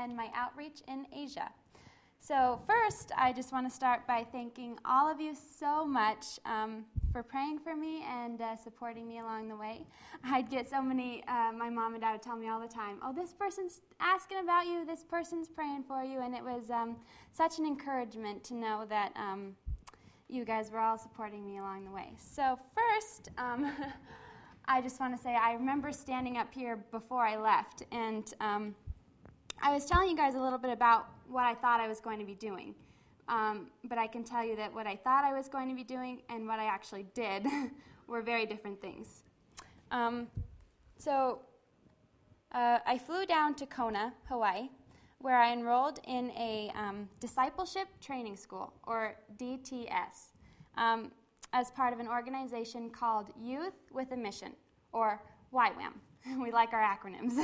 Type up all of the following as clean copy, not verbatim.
and my outreach in Asia. So first, I just want to start by thanking all of you so much for praying for me and supporting me along the way. I'd get so many, my mom and dad would tell me all the time, oh, this person's asking about you, this person's praying for you, and it was such an encouragement to know that you guys were all supporting me along the way. So first, I just want to say I remember standing up here before I left, and I was telling you guys a little bit about what I thought I was going to be doing. But I can tell you that what I thought I was going to be doing and what I actually did were very different things. So I flew down to Kona, Hawaii, where I enrolled in a discipleship training school, or DTS, as part of an organization called Youth with a Mission, or YWAM. We like our acronyms.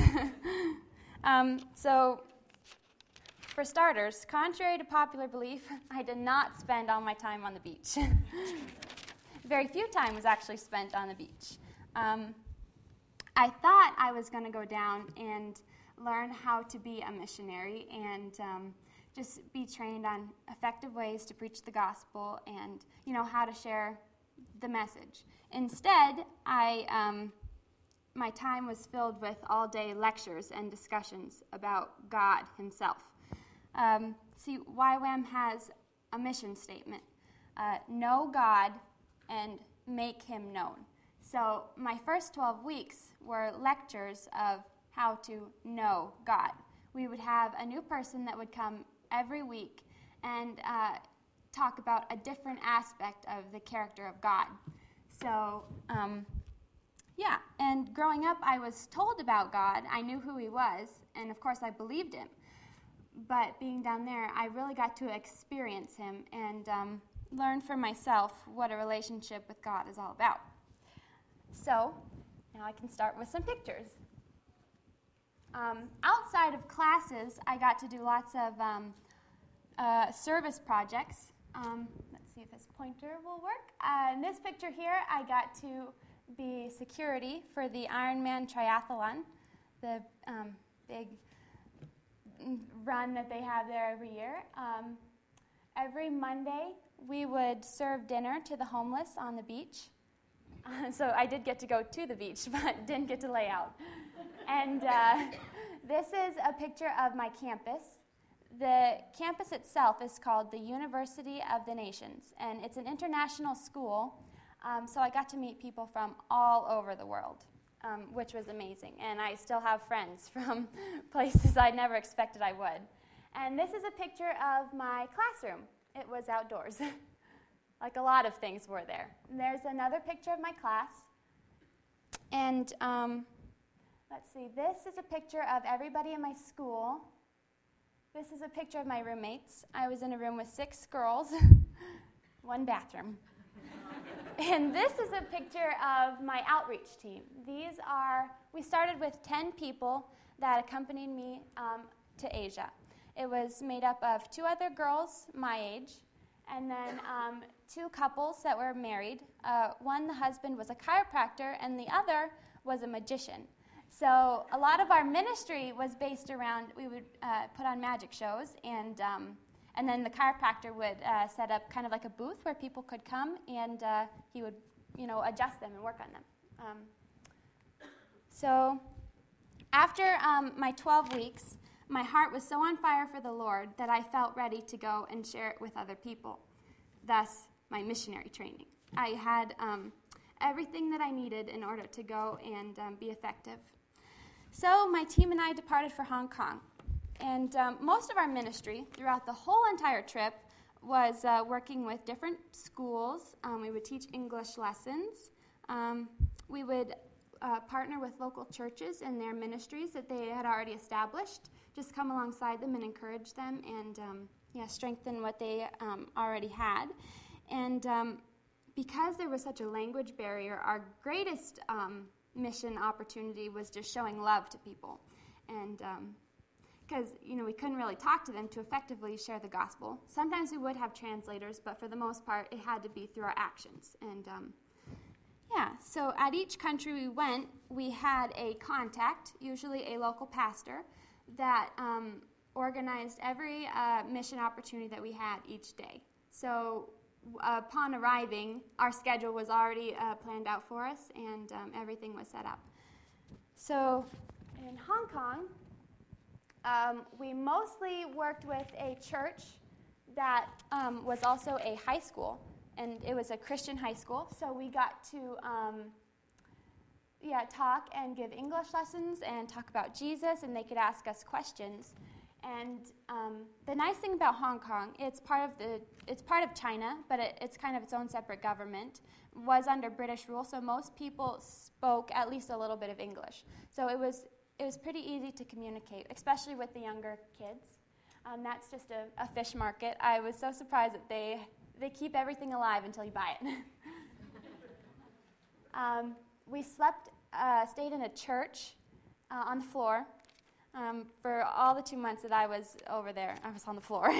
So, for starters, contrary to popular belief, I did not spend all my time on the beach. Very few time was actually spent on the beach. I thought I was going to go down and learn how to be a missionary and just be trained on effective ways to preach the gospel and, how to share the message. Instead, my time was filled with all-day lectures and discussions about God himself. See, YWAM has a mission statement, know God and make him known. So my first 12 weeks were lectures of how to know God. We would have a new person that would come every week and talk about a different aspect of the character of God. So, and growing up, I was told about God. I knew who he was, and of course, I believed him. But being down there, I really got to experience him and learn for myself what a relationship with God is all about. So, now I can start with some pictures. Outside of classes, I got to do lots of service projects. Let's see if this pointer will work. In this picture here, I got to be security for the Ironman Triathlon, the big run that they have there every year. Every Monday, we would serve dinner to the homeless on the beach. So I did get to go to the beach, but didn't get to lay out. And this is a picture of my campus. The campus itself is called the University of the Nations, and it's an international school, so I got to meet people from all over the world, which was amazing. And I still have friends from places I never expected I would. And this is a picture of my classroom. It was outdoors. Like a lot of things were there. And there's another picture of my class. And let's see, this is a picture of everybody in my school. This is a picture of my roommates. I was in a room with 6 girls, 1 bathroom. And this is a picture of my outreach team. We started with 10 people that accompanied me to Asia. It was made up of 2 other girls my age, and then 2 couples that were married. One, the husband was a chiropractor, and the other was a magician. So a lot of our ministry was based around, we would put on magic shows, and then the chiropractor would set up kind of like a booth where people could come, and he would, adjust them and work on them. So after my 12 weeks, my heart was so on fire for the Lord that I felt ready to go and share it with other people, thus my missionary training. I had everything that I needed in order to go and be effective. So my team and I departed for Hong Kong. And most of our ministry throughout the whole entire trip was working with different schools. We would teach English lessons. We would partner with local churches and their ministries that they had already established, just come alongside them and encourage them and strengthen what they already had. And because there was such a language barrier, our greatest mission opportunity was just showing love to people. And because, we couldn't really talk to them to effectively share the gospel. Sometimes we would have translators, but for the most part, it had to be through our actions. And, so at each country we went, we had a contact, usually a local pastor, that organized every mission opportunity that we had each day. So upon arriving, our schedule was already planned out for us, and everything was set up. So in Hong Kong, we mostly worked with a church that was also a high school, and it was a Christian high school. So we got to talk and give English lessons and talk about Jesus, and they could ask us questions. And the nice thing about Hong Kong, it's part of China, but it's kind of its own separate government. It was under British rule, so most people spoke at least a little bit of English. So it was pretty easy to communicate, especially with the younger kids. That's just a fish market. I was so surprised that they keep everything alive until you buy it. We stayed in a church on the floor. For all the 2 months that I was over there, I was on the floor.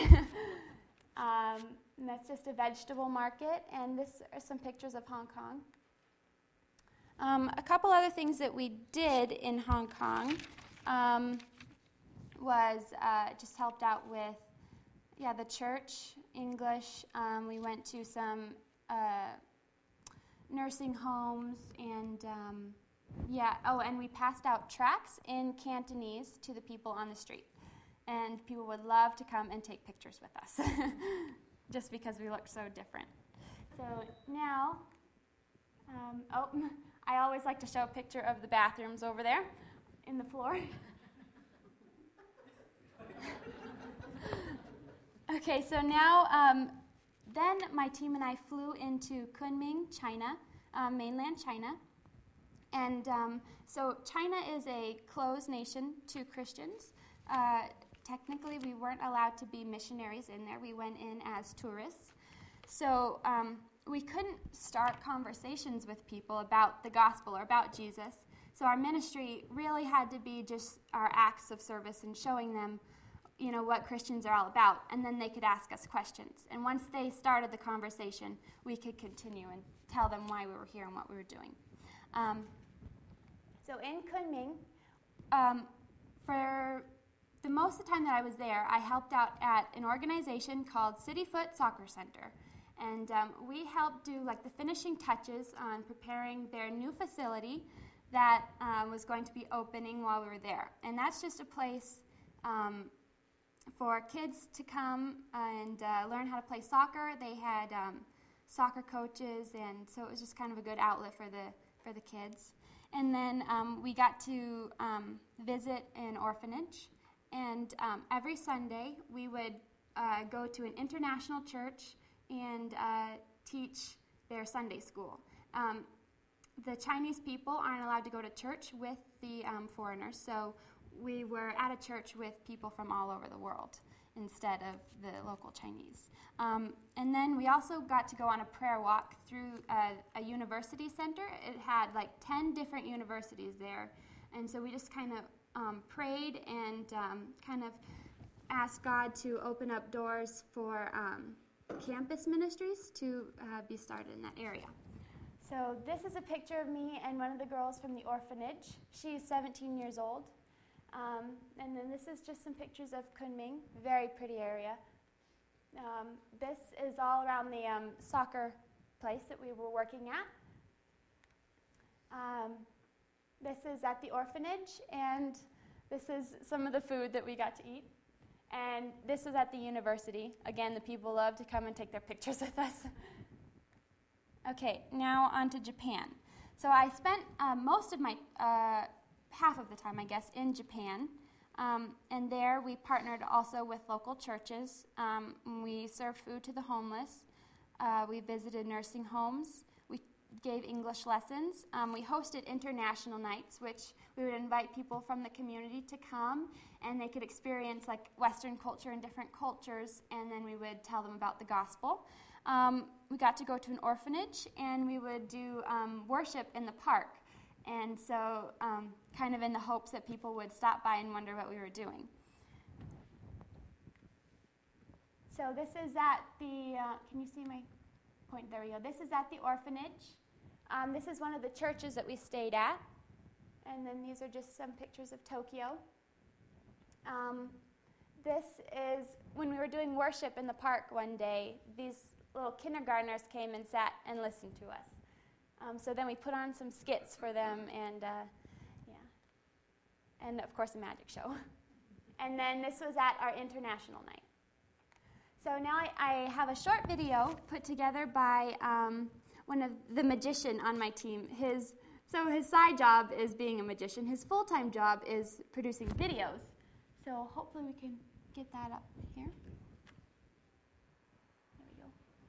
And that's just a vegetable market, and this are some pictures of Hong Kong. A couple other things that we did in Hong Kong was just helped out with, the church, English. We went to some nursing homes, and and we passed out tracts in Cantonese to the people on the street. And people would love to come and take pictures with us, just because we looked so different. So now, I always like to show a picture of the bathrooms over there in the floor. Okay, so now, then my team and I flew into Kunming, China, mainland China. And so China is a closed nation to Christians. Technically, we weren't allowed to be missionaries in there. We went in as tourists. So we couldn't start conversations with people about the gospel or about Jesus. So our ministry really had to be just our acts of service and showing them, what Christians are all about. And then they could ask us questions. And once they started the conversation, we could continue and tell them why we were here and what we were doing. So in Kunming, for the most of the time that I was there, I helped out at an organization called Cityfoot Soccer Center. And we helped do the finishing touches on preparing their new facility that was going to be opening while we were there. And that's just a place for kids to come and learn how to play soccer. They had soccer coaches, and so it was just kind of a good outlet for the kids. And then we got to visit an orphanage, and every Sunday we would go to an international church and teach their Sunday school. The Chinese people aren't allowed to go to church with the foreigners, so we were at a church with people from all over the world instead of the local Chinese. And then we also got to go on a prayer walk through a university center. It had 10 different universities there. And so we just kind of prayed and kind of asked God to open up doors for campus ministries to be started in that area. So this is a picture of me and one of the girls from the orphanage. She's 17 years old. And then this is just some pictures of Kunming, very pretty area. This is all around the soccer place that we were working at. This is at the orphanage, and this is some of the food that we got to eat. And this is at the university. Again, the people love to come and take their pictures with us. Okay, now on to Japan. So I spent most of my half of the time, I guess, in Japan. And there we partnered also with local churches. We served food to the homeless. We visited nursing homes. We gave English lessons. We hosted international nights, which we would invite people from the community to come, and they could experience Western culture and different cultures, and then we would tell them about the gospel. We got to go to an orphanage, and we would do worship in the park. And so kind of in the hopes that people would stop by and wonder what we were doing. So this is at the, can you see my point? There we go. This is at the orphanage. This is one of the churches that we stayed at. And then these are just some pictures of Tokyo. when we were doing worship in the park one day, these little kindergartners came and sat and listened to us. So then we put on some skits for them, and of course a magic show. And then this was at our international night. So now I have a short video put together by one of the magician on my team. His side job is being a magician. His full-time job is producing videos. So hopefully we can get that up here. There we go.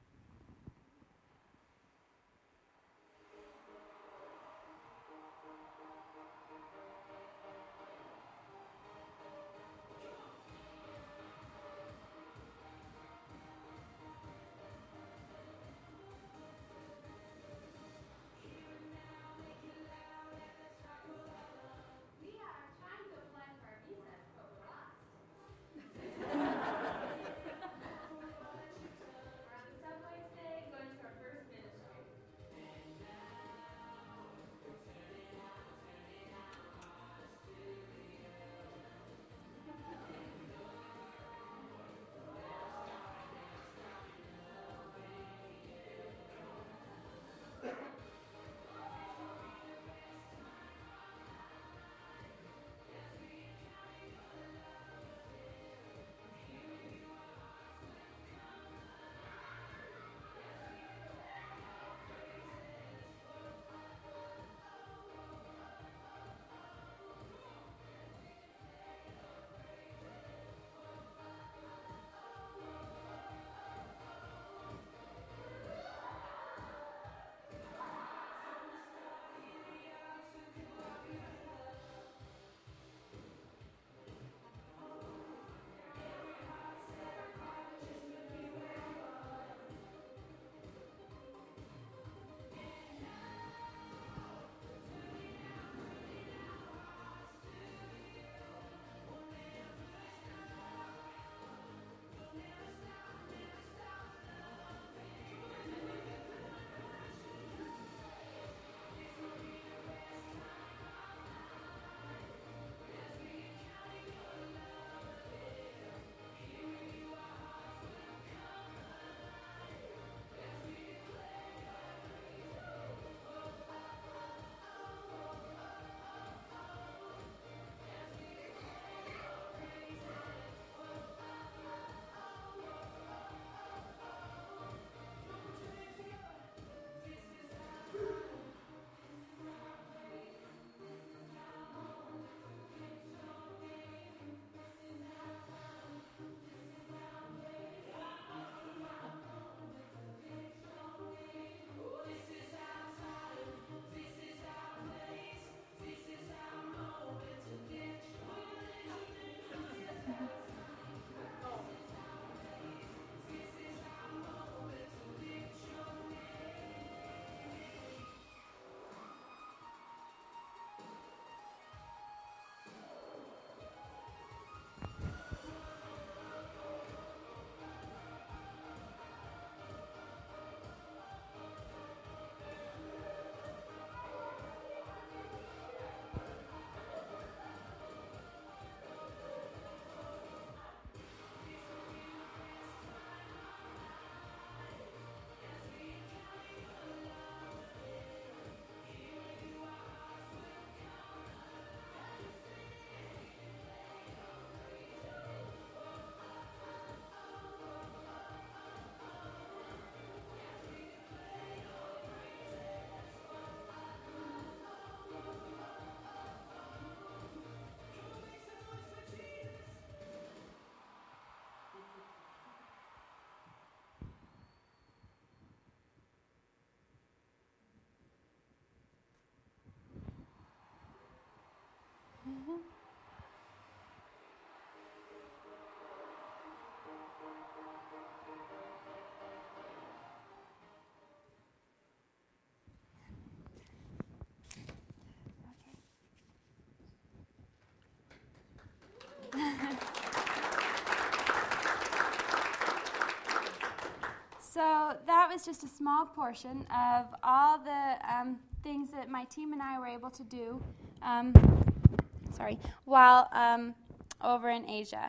So that was just a small portion of all the things that my team and I were able to do while over in Asia.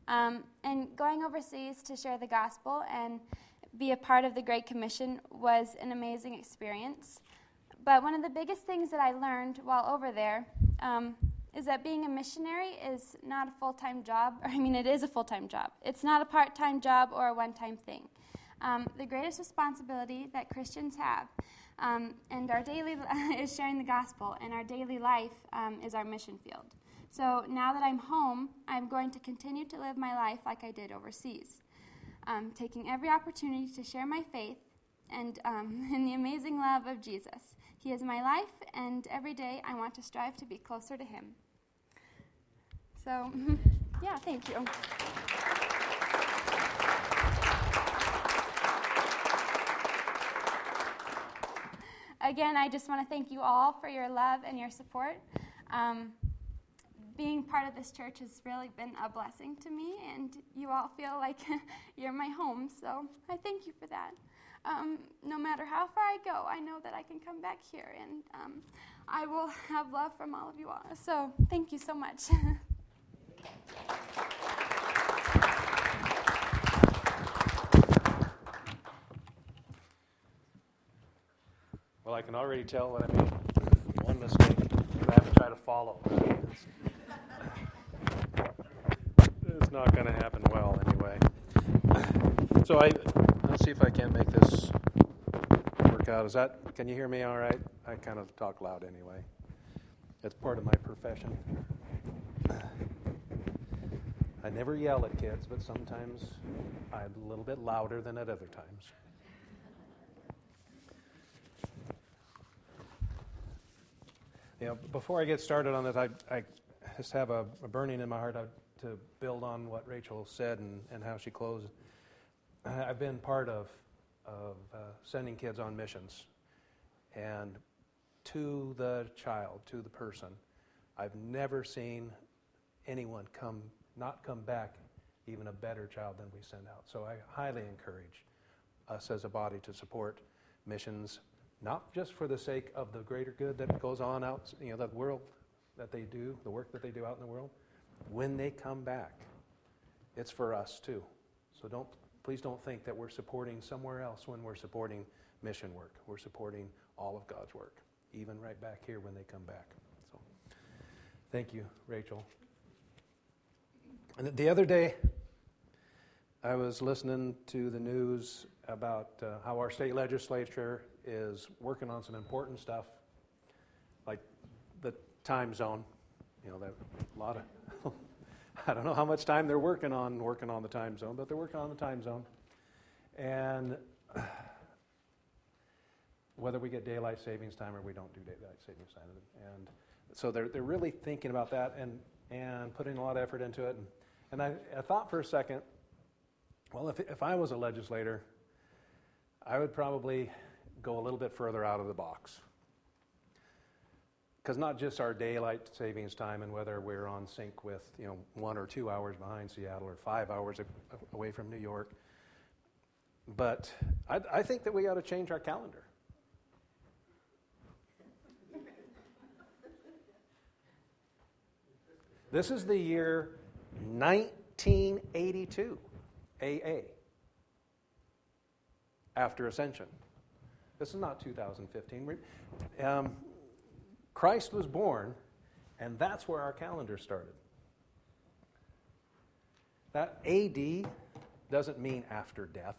And going overseas to share the gospel and be a part of the Great Commission was an amazing experience. But one of the biggest things that I learned while over there is that being a missionary is not a full-time job. It is a full-time job. It's not a part-time job or a one-time thing. The greatest responsibility that Christians have and our daily is sharing the gospel, and our daily life is our mission field. So now that I'm home, I'm going to continue to live my life like I did overseas, taking every opportunity to share my faith and in the amazing love of Jesus. He is my life, and every day I want to strive to be closer to him. So, yeah, thank you. Again, I just want to thank you all for your love and your support. Being part of this church has really been a blessing to me, and you all feel like you're my home, so I thank you for that. No matter how far I go, I know that I can come back here, and I will have love from all of you all. So thank you so much. Well, I can already tell that I made one mistake, and I have to try to follow. It's not going to happen well anyway. So let's see if I can make this work out. Can you hear me all right? I kind of talk loud anyway. It's part of my profession. I never yell at kids, but sometimes I'm a little bit louder than at other times. Before I get started on this, I just have a burning in my heart to build on what Rachel said and how she closed. I've been part of sending kids on missions, and to the child, to the person, I've never seen anyone not come back even a better child than we send out. So I highly encourage us as a body to support missions, not just for the sake of the greater good that goes on out, the world that they do, the work that they do out in the world. When they come back, it's for us too. So please don't think that we're supporting somewhere else when we're supporting mission work. We're supporting all of God's work, even right back here when they come back. So, thank you, Rachel. And the other day, I was listening to the news about how our state legislature is working on some important stuff, like the time zone. That a lot of I don't know how much time they're working on the time zone, but they're working on the time zone, and whether we get daylight savings time or we don't do daylight savings time, and so they're really thinking about that and putting a lot of effort into it. And I thought for a second, well, if I was a legislator, I would probably go a little bit further out of the box. Because not just our daylight savings time and whether we're on sync with 1 or 2 hours behind Seattle or 5 hours away from New York, but I think that we ought to change our calendar. This is the year 1982, AA, after Ascension. This is not 2015. Christ was born, and that's where our calendar started. That AD doesn't mean after death.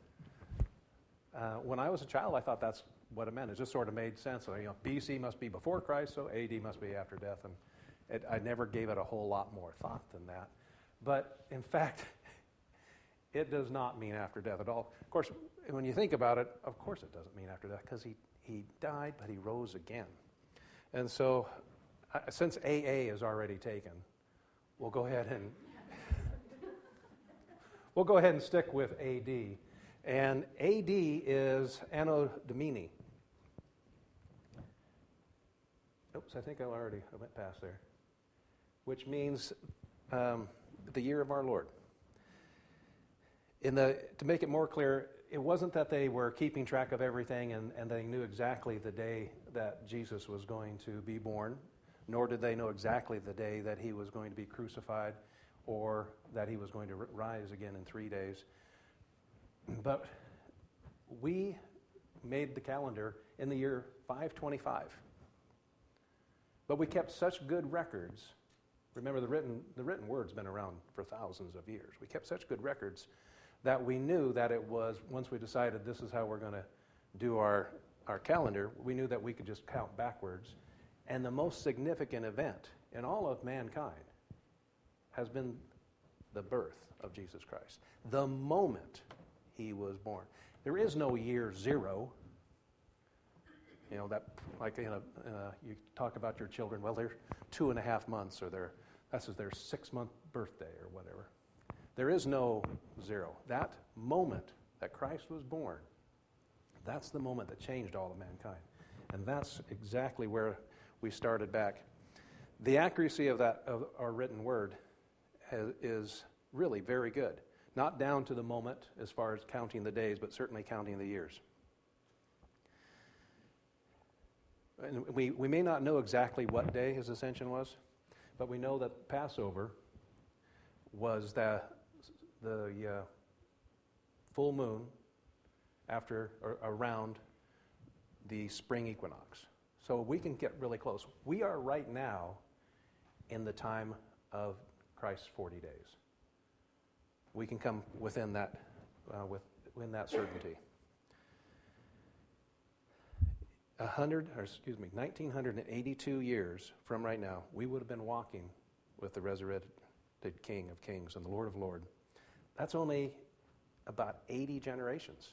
When I was a child, I thought that's what it meant. It just sort of made sense. So, BC must be before Christ, so AD must be after death. And I never gave it a whole lot more thought than that. But in fact, it does not mean after death at all. Of course, when you think about it, of course it doesn't mean after death, because he died, but he rose again. And so, since AA is already taken, we'll go ahead and stick with AD. And AD is Anno Domini. Oops, I think I went past there. Which means the year of our Lord. To make it more clear, it wasn't that they were keeping track of everything and they knew exactly the day that Jesus was going to be born, nor did they know exactly the day that he was going to be crucified or that he was going to rise again in 3 days. But we made the calendar in the year 525. But we kept such good records. Remember, the written word's been around for thousands of years. We kept such good records that we knew that it was, once we decided this is how we're going to do our calendar, we knew that we could just count backwards. And the most significant event in all of mankind has been the birth of Jesus Christ. The moment he was born. There is no year zero. You know, that, like you talk about your children, well, they're 2.5 months, or that's their 6-month birthday, or whatever. There is no zero. That moment that Christ was born, that's the moment that changed all of mankind. And that's exactly where we started back. The accuracy of our written word is really very good. Not down to the moment as far as counting the days, but certainly counting the years. And we may not know exactly what day his ascension was, but we know that Passover was the full moon after or around the spring equinox. So we can get really close. We are right now in the time of Christ's 40 days. We can come within that, within that certainty. 1982 years from right now, we would have been walking with the resurrected King of Kings and the Lord of Lords. That's only about 80 generations.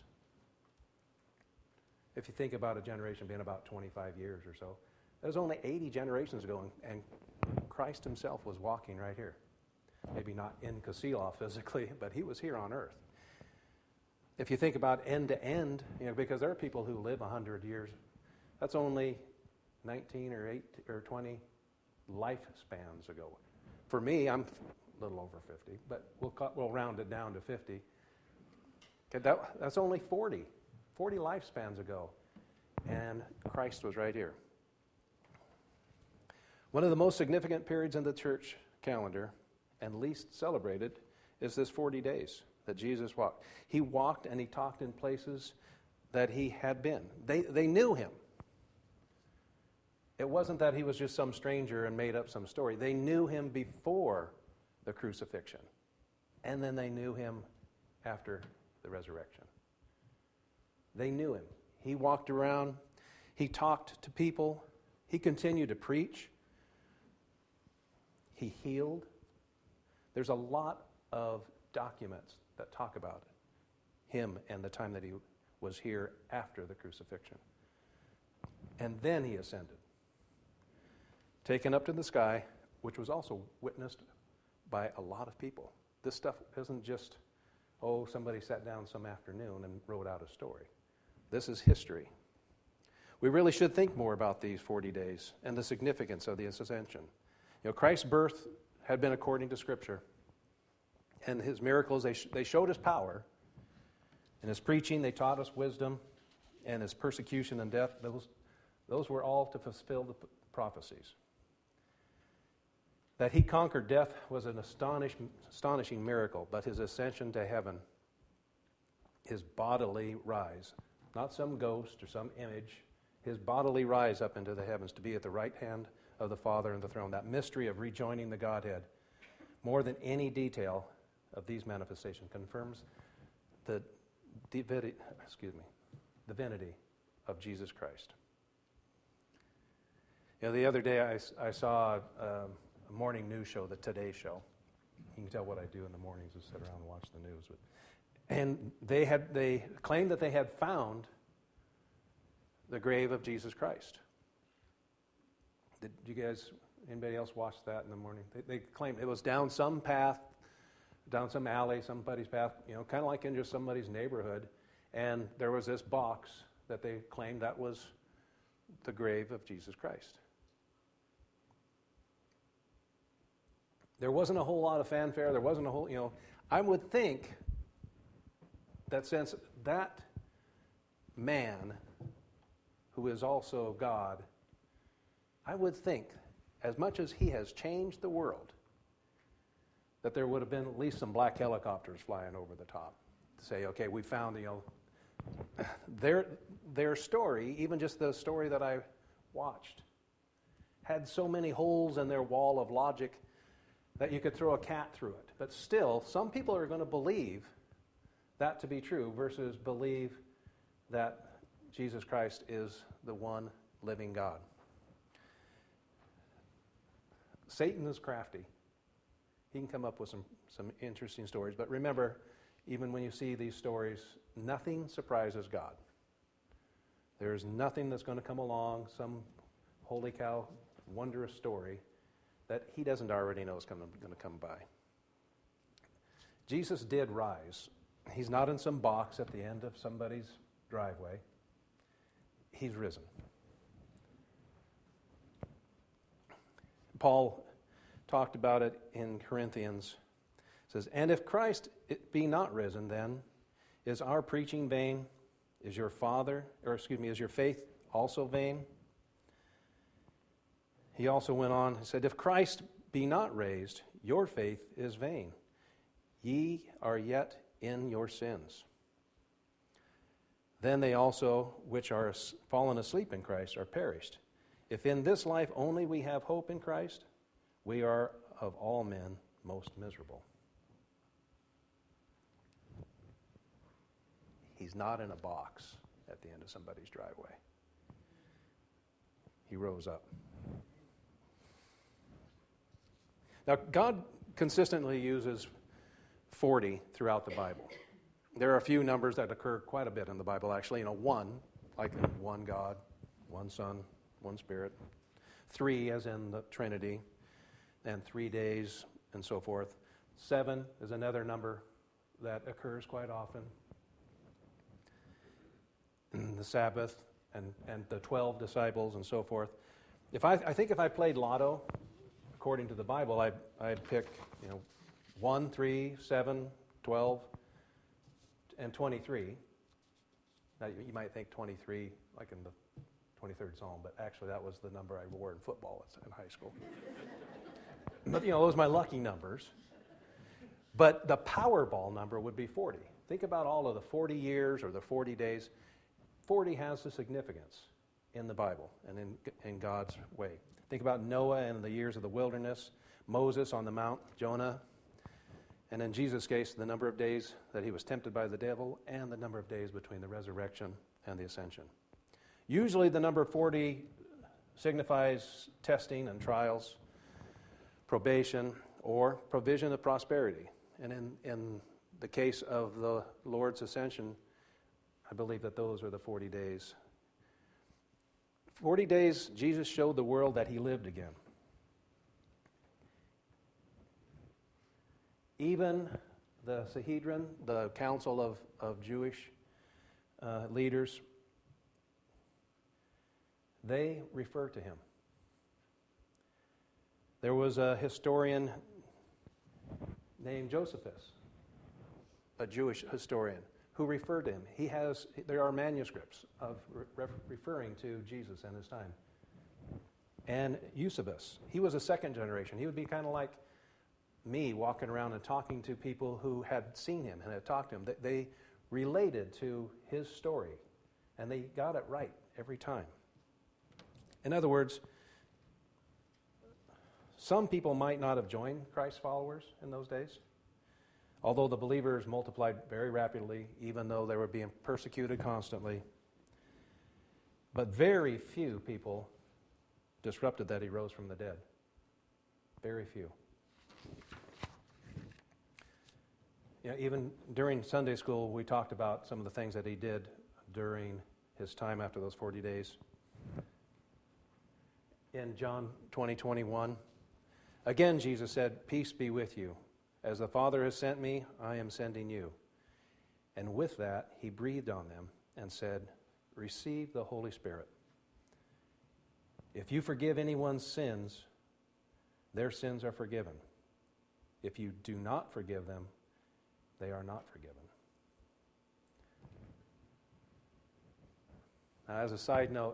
If you think about a generation being about 25 years or so, that was only 80 generations ago, and Christ himself was walking right here. Maybe not in Kasilah physically, but he was here on earth. If you think about end to end, because there are people who live 100 years, that's only 19 or 8 or 20 lifespans ago. For me, I'm a little over 50, but we'll round it down to 50. Okay, that's only 40 lifespans ago, and Christ was right here. One of the most significant periods in the church calendar, and least celebrated, is this 40 days that Jesus walked. He walked and he talked in places that he had been. They knew him. It wasn't that he was just some stranger and made up some story. They knew him before the crucifixion, and then they knew him after the resurrection. They knew him. He walked around. He talked to people. He continued to preach. He healed. There's a lot of documents that talk about him and the time that he was here after the crucifixion. And then he ascended, taken up to the sky, which was also witnessed by a lot of people. This stuff isn't just, somebody sat down some afternoon and wrote out a story. This is history. We really should think more about these 40 days and the significance of the ascension. Christ's birth had been according to Scripture, and his miracles, they showed his power. In his preaching, they taught us wisdom, and his persecution and death, those were all to fulfill the prophecies. That he conquered death was an astonishing miracle, but his ascension to heaven, his bodily rise, not some ghost or some image, his bodily rise up into the heavens to be at the right hand of the Father and the throne, that mystery of rejoining the Godhead, more than any detail of these manifestations, confirms the divinity of Jesus Christ. The other day I saw a morning news show, the Today Show. You can tell what I do in the mornings is sit around and watch the news. And they claimed that they had found the grave of Jesus Christ. Did you guys, anybody else watch that in the morning? They claimed it was down some path, down some alley, somebody's path, kind of like in just somebody's neighborhood. And there was this box that they claimed that was the grave of Jesus Christ. There wasn't a whole lot of fanfare. There wasn't a whole, I would think that since that man, who is also God, I would think, as much as he has changed the world, that there would have been at least some black helicopters flying over the top to say, okay, we found, their story, even just the story that I watched, had so many holes in their wall of logic that you could throw a cat through it. But still, some people are going to believe that to be true versus believe that Jesus Christ is the one living God. Satan is crafty. He can come up with some interesting stories. But remember, even when you see these stories, nothing surprises God. There's nothing that's going to come along, some holy cow, wondrous story that he doesn't already know is going to come by. Jesus did rise. He's not in some box at the end of somebody's driveway. He's risen. Paul talked about it in Corinthians. It says, "And if Christ be not risen, then is our preaching vain? Is your faith also vain?" He also went on and said, "If Christ be not raised, your faith is vain. Ye are yet in your sins. Then they also which are fallen asleep in Christ are perished. If in this life only we have hope in Christ, we are of all men most miserable." He's not in a box at the end of somebody's driveway. He rose up. Now, God consistently uses 40 throughout the Bible. There are a few numbers that occur quite a bit in the Bible, actually. One, like in one God, one Son, one Spirit. 3, as in the Trinity, and 3 days, and so forth. 7 is another number that occurs quite often. The Sabbath, and the 12 disciples, and so forth. I think if I played lotto, according to the Bible, I'd pick 1, 3, 7, 12, and 23. Now, you might think 23, like in the 23rd Psalm, but actually that was the number I wore in football in high school. But, those are my lucky numbers. But the Powerball number would be 40. Think about all of the 40 years or the 40 days. 40 has a significance in the Bible and in God's way. Think about Noah and the years of the wilderness, Moses on the Mount, Jonah, and in Jesus' case, the number of days that he was tempted by the devil and the number of days between the resurrection and the ascension. Usually the number 40 signifies testing and trials, probation, or provision of prosperity. And in the case of the Lord's ascension, I believe that those are the 40 days. 40 days, Jesus showed the world that he lived again. Even the Sanhedrin, the council of Jewish leaders, they refer to him. There was a historian named Josephus, a Jewish historian, who referred to him. There are manuscripts of referring to Jesus and his time. And Eusebius, he was a second generation. He would be kind of like me, walking around and talking to people who had seen him and had talked to him. They related to his story, and they got it right every time. In other words, some people might not have joined Christ's followers in those days, although the believers multiplied very rapidly, even though they were being persecuted constantly. But very few people disrupted that he rose from the dead. Very few. Even during Sunday school, we talked about some of the things that he did during his time after those 40 days. In John 20:21, again Jesus said, "Peace be with you. As the Father has sent me, I am sending you." And with that, he breathed on them and said, "Receive the Holy Spirit. If you forgive anyone's sins, their sins are forgiven. If you do not forgive them, they are not forgiven." Now, as a side note,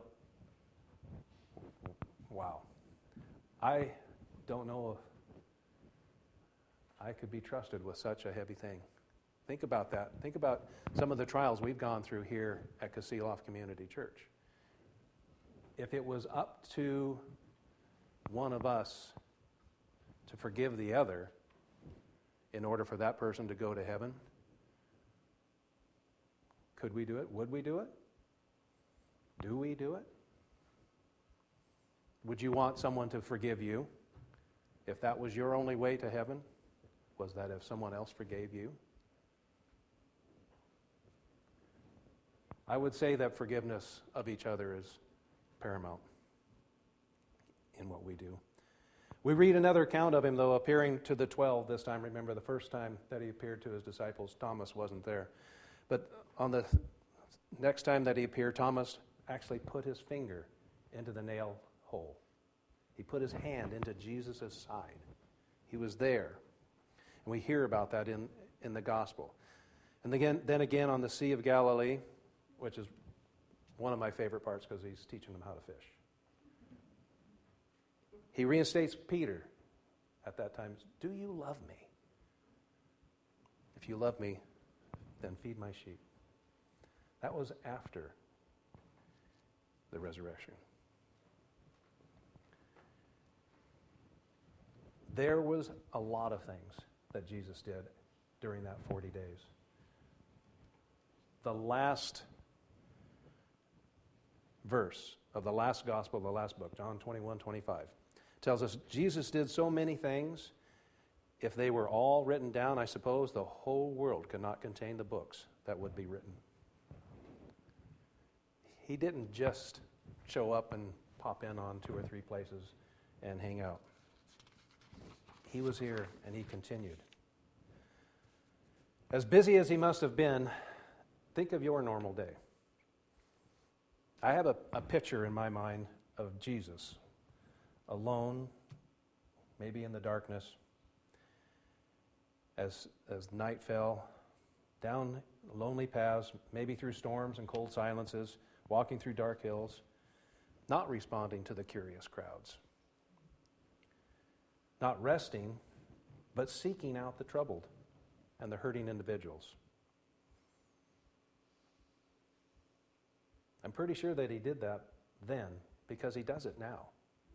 wow. I don't know if I could be trusted with such a heavy thing. Think about that. Think about some of the trials we've gone through here at Kasilof Community Church. If it was up to one of us to forgive the other in order for that person to go to heaven, could we do it? Would we do it? Do we do it? Would you want someone to forgive you if that was your only way to heaven? Was that if someone else forgave you? I would say that forgiveness of each other is paramount in what we do. We read another account of him, though, appearing to the 12 this time. Remember, the first time that he appeared to his disciples, Thomas wasn't there. But on the next time that he appeared, Thomas actually put his finger into the nail hole. He put his hand into Jesus' side. He was there. And we hear about that in the gospel. And then again on the Sea of Galilee, which is one of my favorite parts because he's teaching them how to fish. He reinstates Peter at that time. Do you love me? If you love me, then feed my sheep. That was after the resurrection. There was a lot of things that Jesus did during that 40 days. The last verse of the last gospel, the last book, John 21:25, tells us Jesus did so many things. If they were all written down, I suppose the whole world could not contain the books that would be written. He didn't just show up and pop in on 2 or 3 places and hang out. He was here and he continued. As busy as he must have been, think of your normal day. I have a picture in my mind of Jesus, alone, maybe in the darkness, as night fell, down lonely paths, maybe through storms and cold silences, walking through dark hills, not responding to the curious crowds, not resting, but seeking out the troubled and the hurting individuals. I'm pretty sure that he did that then because he does it now.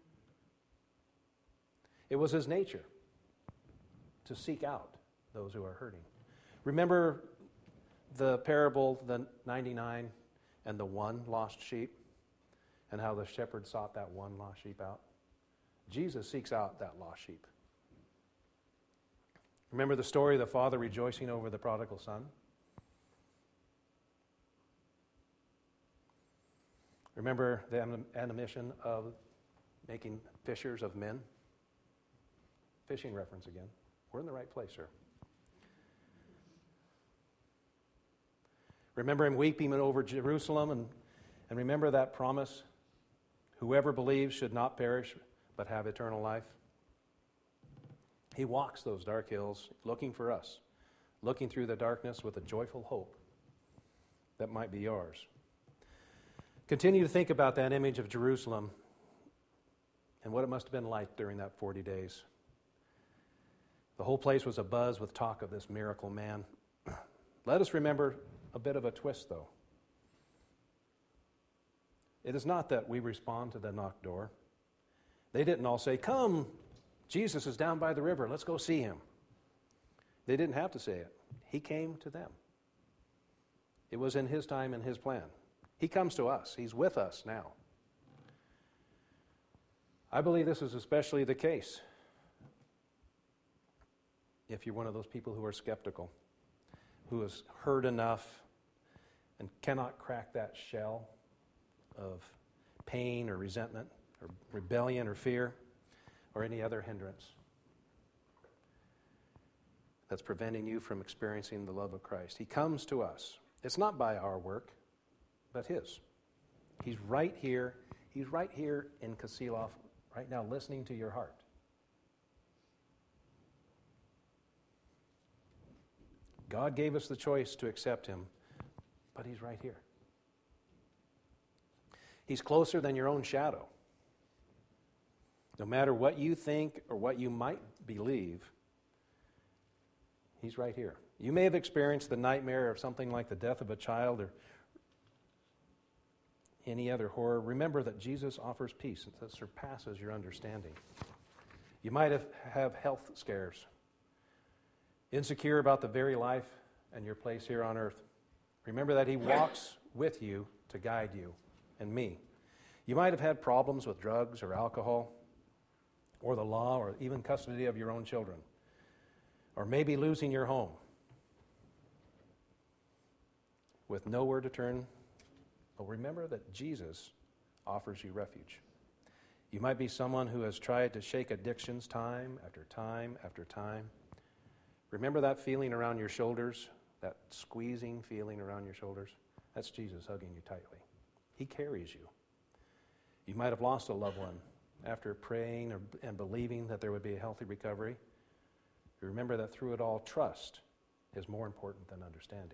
It was his nature to seek out those who are hurting. Remember the parable, the 99 and the one lost sheep, and how the shepherd sought that one lost sheep out? Jesus seeks out that lost sheep. Remember the story of the father rejoicing over the prodigal son? Remember the admonition of making fishers of men? Fishing reference again. We're in the right place, sir. Remember him weeping over Jerusalem, and remember that promise, whoever believes should not perish but have eternal life. He walks those dark hills looking for us, looking through the darkness with a joyful hope that might be yours. Continue to think about that image of Jerusalem and what it must have been like during that 40 days. The whole place was abuzz with talk of this miracle man. Let us remember a bit of a twist, though. It is not that we respond to the knock door. They didn't all say, "Come, Jesus is down by the river, let's go see him." They didn't have to say it. He came to them. It was in his time and his plan. He comes to us. He's with us now. I believe this is especially the case if you're one of those people who are skeptical, who has heard enough and cannot crack that shell of pain or resentment or rebellion or fear or any other hindrance that's preventing you from experiencing the love of Christ. He comes to us. It's not by our work, but his. He's right here. He's right here in Kasilof right now, listening to your heart. God gave us the choice to accept him, but he's right here. He's closer than your own shadow. No matter what you think or what you might believe, He's right here. You may have experienced the nightmare of something like the death of a child or any other horror. Remember that Jesus offers peace that surpasses your understanding. You might have health scares, insecure about the very life and your place here on earth. Remember that He walks with you to guide you and me. You might have had problems with drugs or alcohol or the law or even custody of your own children, or maybe losing your home with nowhere to turn. Well, remember that Jesus offers you refuge. You might be someone who has tried to shake addictions time after time after time. Remember that feeling around your shoulders, that squeezing feeling around your shoulders? That's Jesus hugging you tightly. He carries you. You might have lost a loved one after praying and believing that there would be a healthy recovery. Remember that through it all, trust is more important than understanding.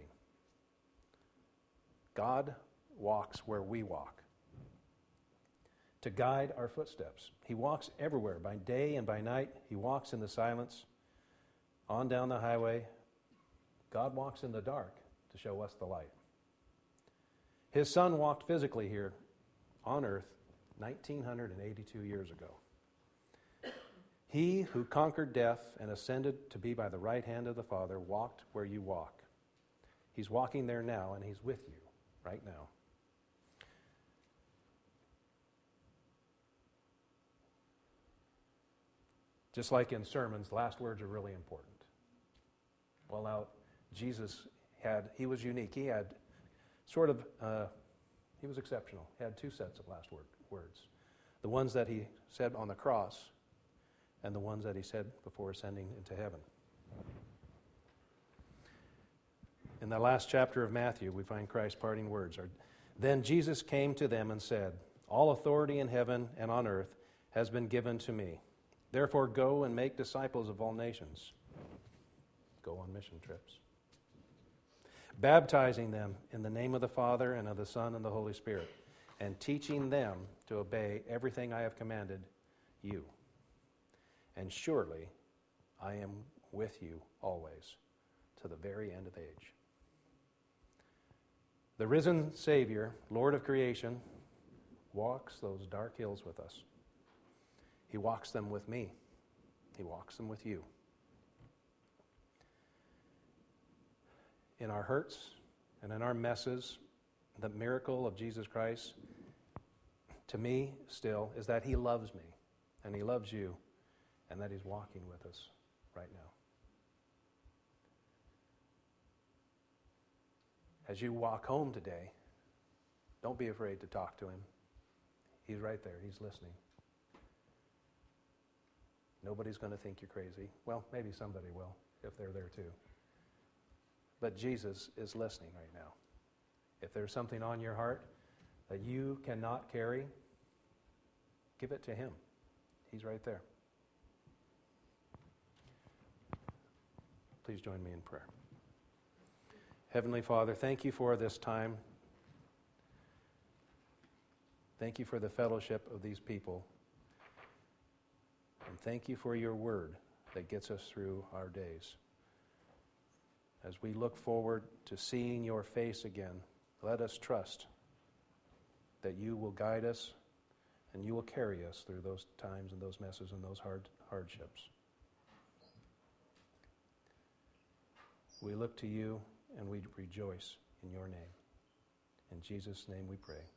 God walks where we walk to guide our footsteps. He walks everywhere, by day and by night. He walks in the silence, on down the highway. God walks in the dark to show us the light. His Son walked physically here on earth 1982 years ago. He who conquered death and ascended to be by the right hand of the Father walked where you walk. He's walking there now, and He's with you right now. Just like in sermons, last words are really important. Well, now, Jesus he was unique. He had he was exceptional. He had two sets of last words. The ones that He said on the cross and the ones that He said before ascending into heaven. In the last chapter of Matthew, we find Christ's parting words. Then Jesus came to them and said, "All authority in heaven and on earth has been given to me. Therefore go and make disciples of all nations." Go on mission trips. "Baptizing them in the name of the Father and of the Son and the Holy Spirit, and teaching them to obey everything I have commanded you. And surely I am with you always, to the very end of age." The risen Savior, Lord of creation, walks those dark hills with us. He walks them with me. He walks them with you. In our hurts and in our messes, the miracle of Jesus Christ, to me still, is that He loves me and He loves you, and that He's walking with us right now. As you walk home today, don't be afraid to talk to Him. He's right there. He's listening. Nobody's going to think you're crazy. Well, maybe somebody will if they're there too. But Jesus is listening right now. If there's something on your heart that you cannot carry, give it to Him. He's right there. Please join me in prayer. Heavenly Father, thank You for this time. Thank You for the fellowship of these people. And thank You for Your word that gets us through our days. As we look forward to seeing Your face again, let us trust that You will guide us and You will carry us through those times and those messes and those hardships. We look to You and we rejoice in Your name. In Jesus' name we pray.